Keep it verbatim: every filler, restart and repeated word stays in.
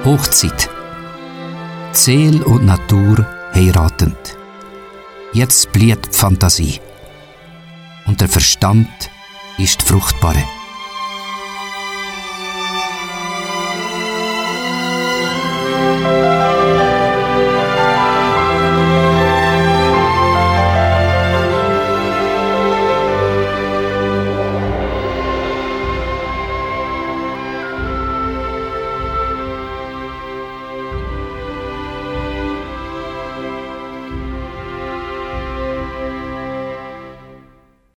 Hochzeit. Die Seele und die Natur heiratend. Jetzt blüht die Fantasie. Und der Verstand ist die Fruchtbare.